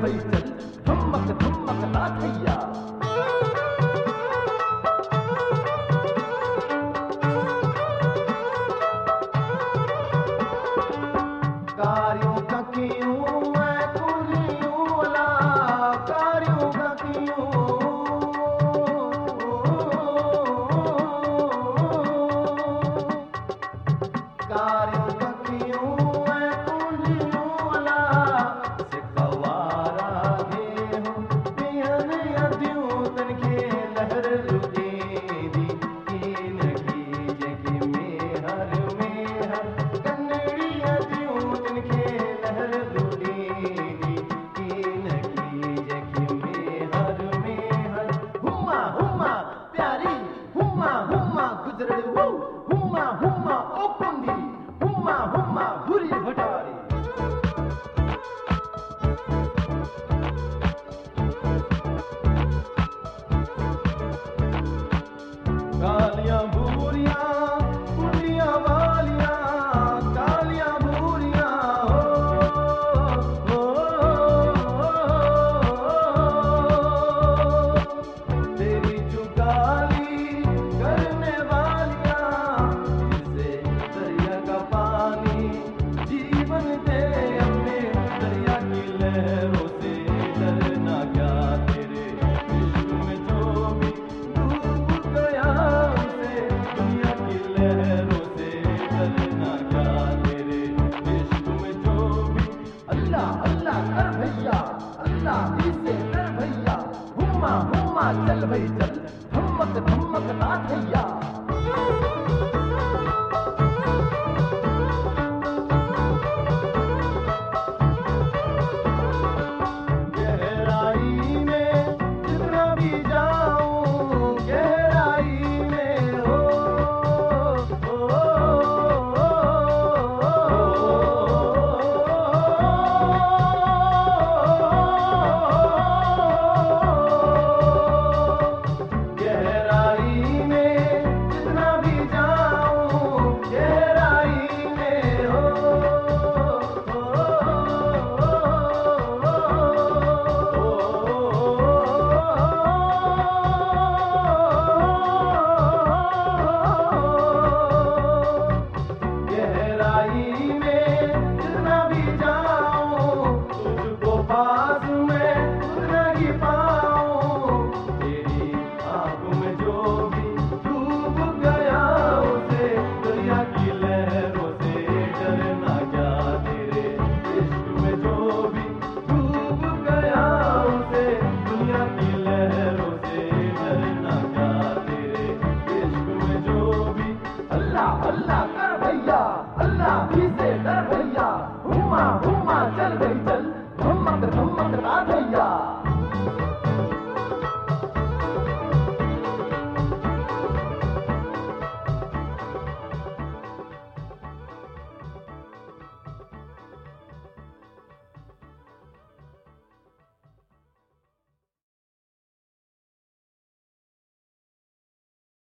भई चल धमक धमक ना थैया। कारियों का क्यों मैं कुलियों वाला कारियों का क्यों कारियों का क्यों मैं कुलियों वाला से कवारा गे हो पियन यदियों तन के लहर लुटे दी कीन की जगी मेहर कन्नड़ी यदियों तन के लहर लुटे दी कीन की जगी मेहर हुम्मा हुम्मा प्यारी हुम्मा हुम्मा गुजर हुम्मा हुम्मा ओ कुंडी हुम्मा हुम्मा बुरी भटारी। कालियां भूरियां कुंडियां वालियां कालियां भूरियां हो तेरी जुगाली करने वालियां जिसे दरिया का पानी जीवन दे अपने दरिया की लहरों से डरना क्या तेरे इश्क में जो भी डूब गया उसे दुनिया की लहरों से डरना क्या तेरे इश्क में जो भी। अल्लाह अल्लाह कर भैया अल्लाह ही से कर भैया हुम्मा हुम्मा चल भई चल धमक धमक ना थैया। गहराई में जितना भी जाऊं गहराई में गहराई में जितना भी जाऊं गहराई में गहराई में जितना भी जाऊं तुझको पास में उतना ही पाऊं तेरी आंखों में जो भी डूब गया उसे दरिया की लहरों से डरना क्या तेरे इश्क में जो भी डूब गया उसे दुनिया की लहरों से डरना क्या तेरे इश्क में जो भी। अल्लाह अल्लाह कर भैया अल्लाह ही से डर भैया हुम्मा हुम्मा चल भई चल धमक धमक ना भैया।